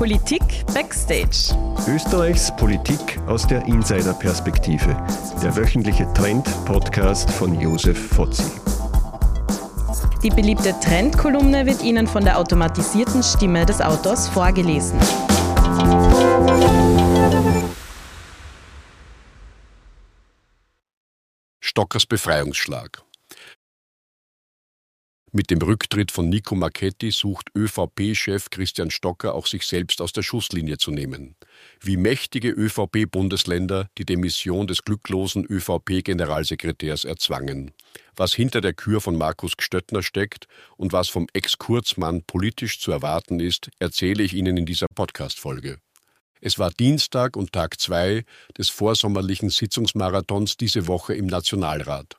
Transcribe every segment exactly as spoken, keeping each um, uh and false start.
Politik Backstage. Österreichs Politik aus der Insider-Perspektive. Der wöchentliche Trend-Podcast von Josef Fotzi. Die beliebte Trendkolumne wird Ihnen von der automatisierten Stimme des Autors vorgelesen. Stockers Befreiungsschlag. Mit dem Rücktritt von Nico Marchetti sucht ÖVP-Chef Christian Stocker auch sich selbst aus der Schusslinie zu nehmen. Wie mächtige ÖVP-Bundesländer die Demission des glücklosen ÖVP-Generalsekretärs erzwangen. Was hinter der Kür von Markus Gstöttner steckt und was vom Ex-Kurzmann politisch zu erwarten ist, erzähle ich Ihnen in dieser Podcast-Folge. Es war Dienstag und Tag zwei des vorsommerlichen Sitzungsmarathons diese Woche im Nationalrat.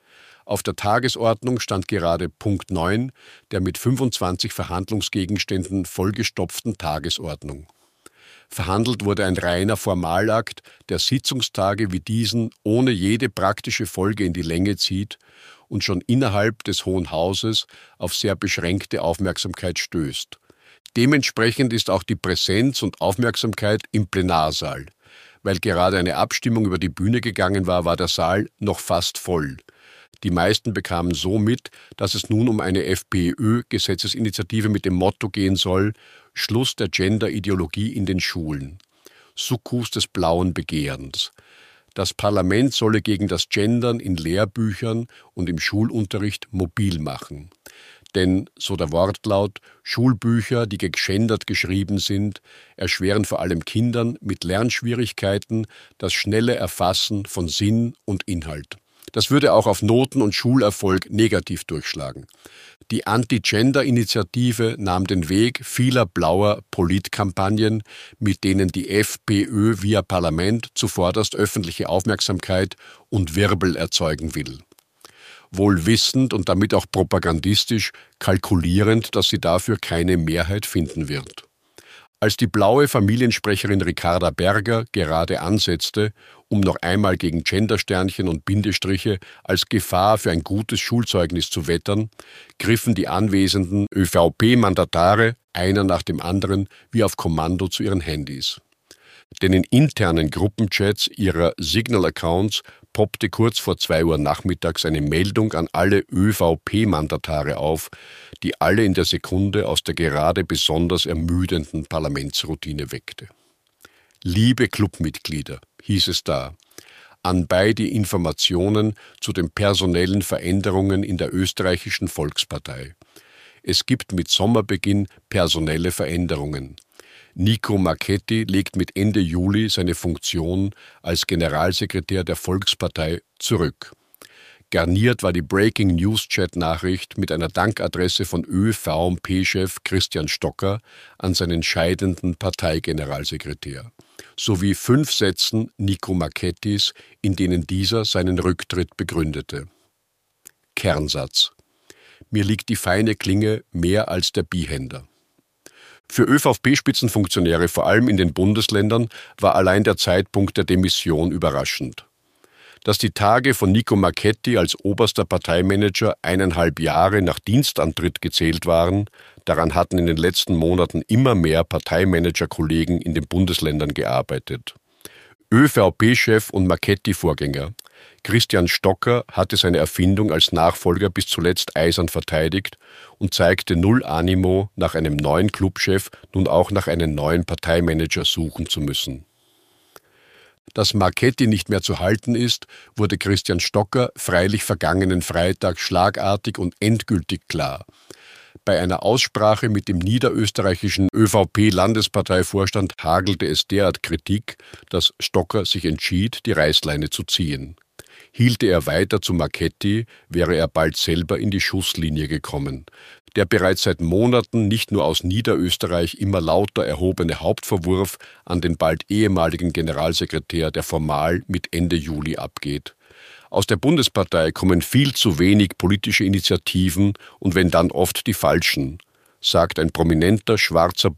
Auf der Tagesordnung stand gerade Punkt neun der mit fünfundzwanzig Verhandlungsgegenständen vollgestopften Tagesordnung. Verhandelt wurde ein reiner Formalakt, der Sitzungstage wie diesen ohne jede praktische Folge in die Länge zieht und schon innerhalb des Hohen Hauses auf sehr beschränkte Aufmerksamkeit stößt. Dementsprechend ist auch die Präsenz und Aufmerksamkeit im Plenarsaal. Weil gerade eine Abstimmung über die Bühne gegangen war, war der Saal noch fast voll. Die meisten bekamen so mit, dass es nun um eine FPÖ-Gesetzesinitiative mit dem Motto gehen soll: Schluss der Gender-Ideologie in den Schulen. Sukkus des blauen Begehrens. Das Parlament solle gegen das Gendern in Lehrbüchern und im Schulunterricht mobil machen. Denn, so der Wortlaut, Schulbücher, die gegendert geschrieben sind, erschweren vor allem Kindern mit Lernschwierigkeiten das schnelle Erfassen von Sinn und Inhalt. Das würde auch auf Noten und Schulerfolg negativ durchschlagen. Die Anti-Gender-Initiative nahm den Weg vieler blauer Politkampagnen, mit denen die FPÖ via Parlament zuvorderst öffentliche Aufmerksamkeit und Wirbel erzeugen will. Wohl wissend und damit auch propagandistisch kalkulierend, dass sie dafür keine Mehrheit finden wird. Als die blaue Familiensprecherin Ricarda Berger gerade ansetzte, um noch einmal gegen Gendersternchen und Bindestriche als Gefahr für ein gutes Schulzeugnis zu wettern, griffen die anwesenden ÖVP-Mandatare einer nach dem anderen wie auf Kommando zu ihren Handys. Denn in internen Gruppenchats ihrer Signal-Accounts poppte kurz vor zwei Uhr nachmittags eine Meldung an alle ÖVP-Mandatare auf, die alle in der Sekunde aus der gerade besonders ermüdenden Parlamentsroutine weckte. Liebe Clubmitglieder, hieß es da, anbei die Informationen zu den personellen Veränderungen in der österreichischen Volkspartei. Es gibt mit Sommerbeginn personelle Veränderungen. Nico Marchetti legt mit Ende Juli seine Funktion als Generalsekretär der Volkspartei zurück. Garniert war die Breaking-News-Chat-Nachricht mit einer Dankadresse von ÖVP-Chef Christian Stocker an seinen scheidenden Parteigeneralsekretär, sowie fünf Sätzen Nico Marchettis, in denen dieser seinen Rücktritt begründete. Kernsatz: Mir liegt die feine Klinge mehr als der Bihänder. Für ÖVP-Spitzenfunktionäre, vor allem in den Bundesländern, war allein der Zeitpunkt der Demission überraschend. Dass die Tage von Nico Marchetti als oberster Parteimanager eineinhalb Jahre nach Dienstantritt gezählt waren, daran hatten in den letzten Monaten immer mehr Parteimanager-Kollegen in den Bundesländern gearbeitet. ÖVP-Chef und Marchetti-Vorgänger Christian Stocker hatte seine Erfindung als Nachfolger bis zuletzt eisern verteidigt und zeigte null Animo, nach einem neuen Clubchef nun auch nach einem neuen Parteimanager suchen zu müssen. Dass Marchetti nicht mehr zu halten ist, wurde Christian Stocker freilich vergangenen Freitag schlagartig und endgültig klar. Bei einer Aussprache mit dem niederösterreichischen ÖVP-Landesparteivorstand hagelte es derart Kritik, dass Stocker sich entschied, die Reißleine zu ziehen. Hielte er weiter zu Marchetti, wäre er bald selber in die Schusslinie gekommen. Der bereits seit Monaten nicht nur aus Niederösterreich immer lauter erhobene Hauptvorwurf an den bald ehemaligen Generalsekretär, der formal mit Ende Juli abgeht. Aus der Bundespartei kommen viel zu wenig politische Initiativen und wenn dann oft die falschen, sagt ein prominenter schwarzer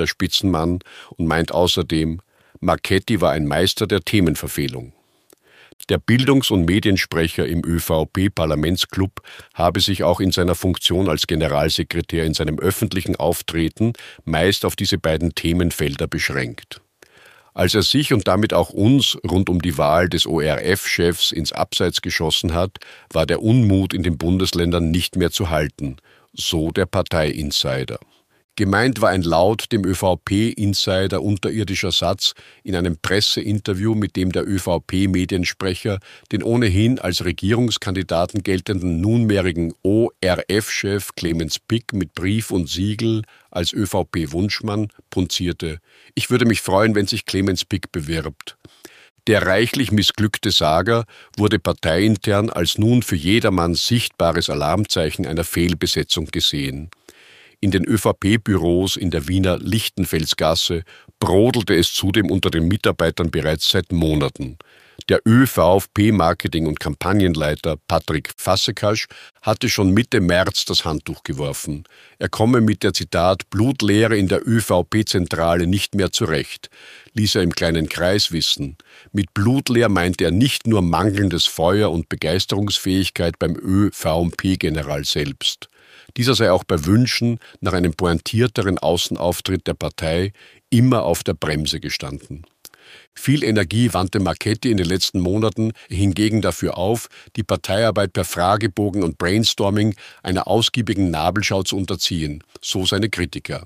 Bundesländerspitzenmann und meint außerdem, Marchetti war ein Meister der Themenverfehlung. Der Bildungs- und Mediensprecher im ÖVP-Parlamentsclub habe sich auch in seiner Funktion als Generalsekretär in seinem öffentlichen Auftreten meist auf diese beiden Themenfelder beschränkt. Als er sich und damit auch uns rund um die Wahl des O R F-Chefs ins Abseits geschossen hat, war der Unmut in den Bundesländern nicht mehr zu halten, so der Partei-Insider. Gemeint war ein laut dem ÖVP-Insider unterirdischer Satz in einem Presseinterview, mit dem der ÖVP-Mediensprecher den ohnehin als Regierungskandidaten geltenden nunmehrigen O R F-Chef Clemens Pick mit Brief und Siegel als ÖVP-Wunschmann punzierte: Ich würde mich freuen, wenn sich Clemens Pick bewirbt. Der reichlich missglückte Sager wurde parteiintern als nun für jedermann sichtbares Alarmzeichen einer Fehlbesetzung gesehen. In den ÖVP-Büros in der Wiener Lichtenfelsgasse brodelte es zudem unter den Mitarbeitern bereits seit Monaten. Der ÖVP-Marketing- und Kampagnenleiter Patrick Fassekasch hatte schon Mitte März das Handtuch geworfen. Er komme mit der, Zitat, Blutleere in der ÖVP-Zentrale nicht mehr zurecht, ließ er im kleinen Kreis wissen. Mit Blutleer meinte er nicht nur mangelndes Feuer und Begeisterungsfähigkeit beim ÖVP-General selbst. Dieser sei auch bei Wünschen nach einem pointierteren Außenauftritt der Partei immer auf der Bremse gestanden. Viel Energie wandte Marchetti in den letzten Monaten hingegen dafür auf, die Parteiarbeit per Fragebogen und Brainstorming einer ausgiebigen Nabelschau zu unterziehen, so seine Kritiker.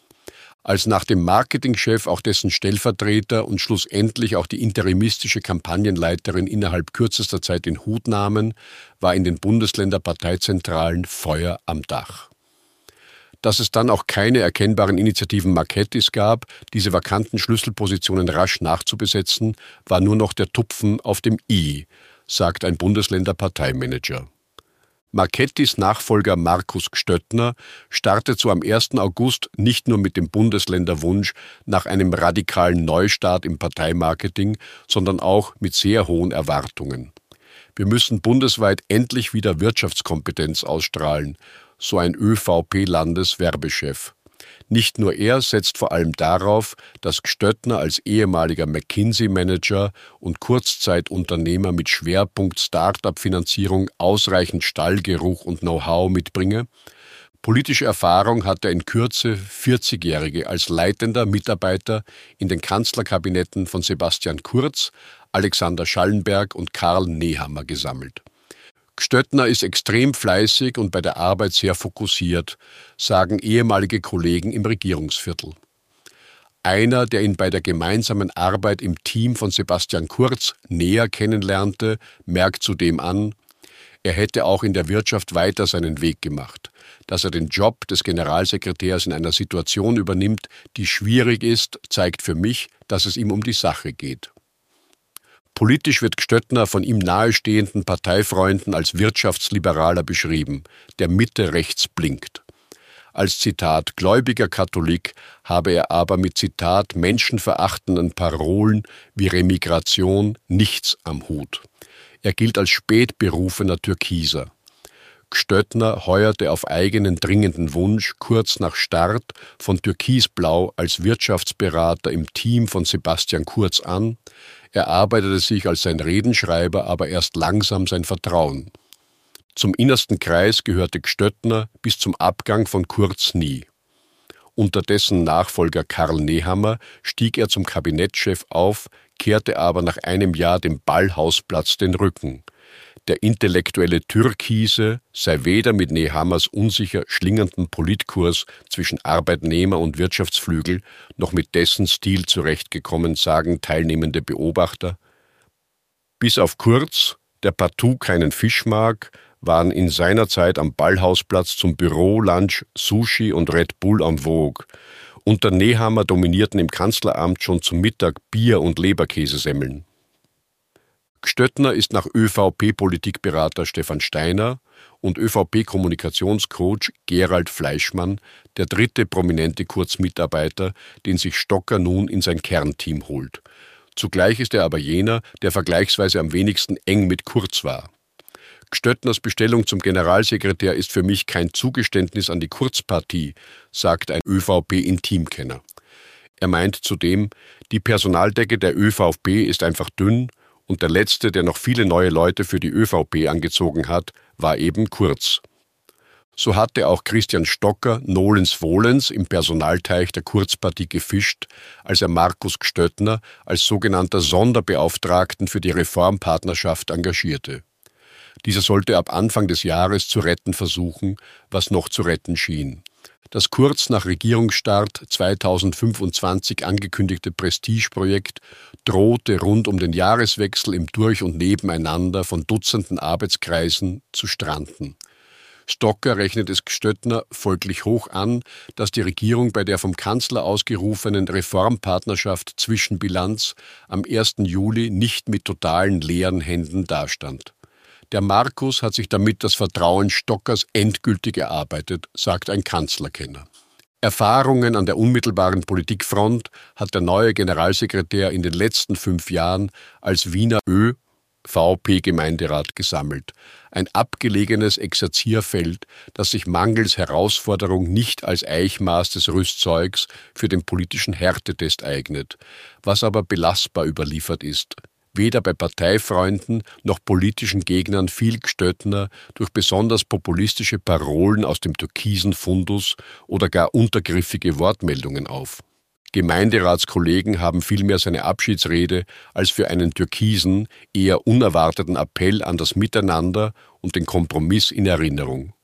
Als nach dem Marketingchef auch dessen Stellvertreter und schlussendlich auch die interimistische Kampagnenleiterin innerhalb kürzester Zeit den Hut nahmen, war in den Bundesländer-Parteizentralen Feuer am Dach. Dass es dann auch keine erkennbaren Initiativen Marchettis gab, diese vakanten Schlüsselpositionen rasch nachzubesetzen, war nur noch der Tupfen auf dem i, sagt ein Bundesländer-Parteimanager. Marchettis Nachfolger Markus Gstöttner startet so am ersten August nicht nur mit dem Bundesländerwunsch nach einem radikalen Neustart im Parteimarketing, sondern auch mit sehr hohen Erwartungen. Wir müssen bundesweit endlich wieder Wirtschaftskompetenz ausstrahlen, so ein ÖVP-Landeswerbechef. Nicht nur er setzt vor allem darauf, dass Gstöttner als ehemaliger McKinsey-Manager und Kurzzeit-Unternehmer mit Schwerpunkt Start-up-Finanzierung ausreichend Stallgeruch und Know-how mitbringe. Politische Erfahrung hat der in Kürze vierzigjährige als leitender Mitarbeiter in den Kanzlerkabinetten von Sebastian Kurz, Alexander Schallenberg und Karl Nehammer gesammelt. Gstöttner ist extrem fleißig und bei der Arbeit sehr fokussiert, sagen ehemalige Kollegen im Regierungsviertel. Einer, der ihn bei der gemeinsamen Arbeit im Team von Sebastian Kurz näher kennenlernte, merkt zudem an, er hätte auch in der Wirtschaft weiter seinen Weg gemacht. Dass er den Job des Generalsekretärs in einer Situation übernimmt, die schwierig ist, zeigt für mich, dass es ihm um die Sache geht. Politisch wird Gstöttner von ihm nahestehenden Parteifreunden als Wirtschaftsliberaler beschrieben, der Mitte rechts blinkt. Als Zitat gläubiger Katholik habe er aber mit Zitat menschenverachtenden Parolen wie Remigration nichts am Hut. Er gilt als spätberufener Türkiser. Gstöttner heuerte auf eigenen dringenden Wunsch kurz nach Start von Türkisblau als Wirtschaftsberater im Team von Sebastian Kurz an, erarbeitete sich als sein Redenschreiber aber erst langsam sein Vertrauen. Zum innersten Kreis gehörte Gstöttner bis zum Abgang von Kurz nie. Unter dessen Nachfolger Karl Nehammer stieg er zum Kabinettschef auf, kehrte aber nach einem Jahr dem Ballhausplatz den Rücken. Der intellektuelle Türkise sei weder mit Nehammers unsicher schlingernden Politkurs zwischen Arbeitnehmer- und Wirtschaftsflügel noch mit dessen Stil zurechtgekommen, sagen teilnehmende Beobachter. Bis auf Kurz, der partout keinen Fisch mag, waren in seiner Zeit am Ballhausplatz zum Bürolunch Sushi und Red Bull en vogue. Unter Nehammer dominierten im Kanzleramt schon zum Mittag Bier- und Leberkäsesemmeln. Gstöttner ist nach ÖVP-Politikberater Stefan Steiner und ÖVP-Kommunikationscoach Gerald Fleischmann der dritte prominente Kurz-Mitarbeiter, den sich Stocker nun in sein Kernteam holt. Zugleich ist er aber jener, der vergleichsweise am wenigsten eng mit Kurz war. Gstöttners Bestellung zum Generalsekretär ist für mich kein Zugeständnis an die Kurzpartie, sagt ein ÖVP-Intimkenner. Er meint zudem, die Personaldecke der ÖVP ist einfach dünn Und der letzte, der noch viele neue Leute für die ÖVP angezogen hat, war eben Kurz. So hatte auch Christian Stocker nolens volens im Personalteich der Kurzpartie gefischt, als er Markus Gstöttner als sogenannter Sonderbeauftragten für die Reformpartnerschaft engagierte. Dieser sollte ab Anfang des Jahres zu retten versuchen, was noch zu retten schien. Das kurz nach Regierungsstart zweitausendfünfundzwanzig angekündigte Prestigeprojekt drohte rund um den Jahreswechsel im Durch- und Nebeneinander von Dutzenden Arbeitskreisen zu stranden. Stocker rechnet es Gstöttner folglich hoch an, dass die Regierung bei der vom Kanzler ausgerufenen Reformpartnerschaft Zwischenbilanz am ersten Juli nicht mit totalen leeren Händen dastand. Der Markus hat sich damit das Vertrauen Stockers endgültig erarbeitet, sagt ein Kanzlerkenner. Erfahrungen an der unmittelbaren Politikfront hat der neue Generalsekretär in den letzten fünf Jahren als Wiener Ö VP-Gemeinderat gesammelt. Ein abgelegenes Exerzierfeld, das sich mangels Herausforderung nicht als Eichmaß des Rüstzeugs für den politischen Härtetest eignet, was aber belastbar überliefert ist. Weder bei Parteifreunden noch politischen Gegnern fiel Gstöttner durch besonders populistische Parolen aus dem türkisen Fundus oder gar untergriffige Wortmeldungen auf. Gemeinderatskollegen haben vielmehr seine Abschiedsrede als für einen türkisen, eher unerwarteten Appell an das Miteinander und den Kompromiss in Erinnerung.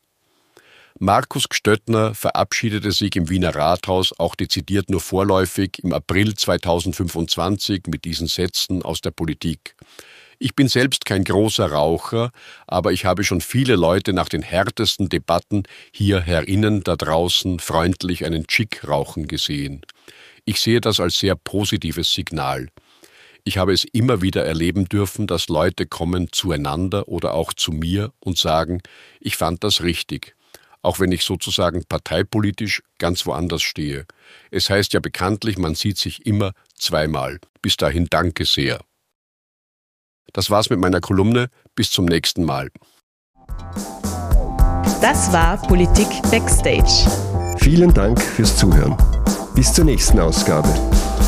Markus Gstöttner verabschiedete sich im Wiener Rathaus auch dezidiert nur vorläufig im April zweitausendfünfundzwanzig mit diesen Sätzen aus der Politik. Ich bin selbst kein großer Raucher, aber ich habe schon viele Leute nach den härtesten Debatten hier herinnen, da draußen freundlich einen Chick rauchen gesehen. Ich sehe das als sehr positives Signal. Ich habe es immer wieder erleben dürfen, dass Leute kommen zueinander oder auch zu mir und sagen, ich fand das richtig, auch wenn ich sozusagen parteipolitisch ganz woanders stehe. Es heißt ja bekanntlich, man sieht sich immer zweimal. Bis dahin danke sehr. Das war's mit meiner Kolumne. Bis zum nächsten Mal. Das war Politik Backstage. Vielen Dank fürs Zuhören. Bis zur nächsten Ausgabe.